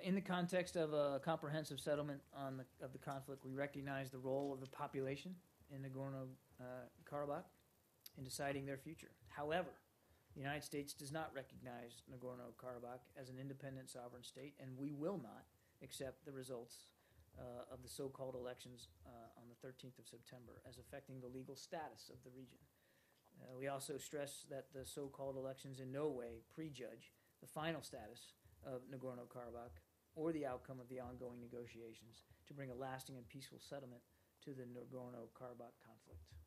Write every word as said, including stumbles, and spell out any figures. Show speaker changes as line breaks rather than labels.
in the context of a comprehensive settlement on the, of the conflict, we recognize the role of the population in Nagorno-Karabakh in deciding their future. However, the United States does not recognize Nagorno-Karabakh as an independent sovereign state, and we will not accept the results uh, of the so-called elections uh, on the thirteenth of September as affecting the legal status of the region. Uh, we also stress that the so-called elections in no way prejudge the final status of Nagorno-Karabakh or the outcome of the ongoing negotiations to bring a lasting and peaceful settlement to the Nagorno-Karabakh conflict.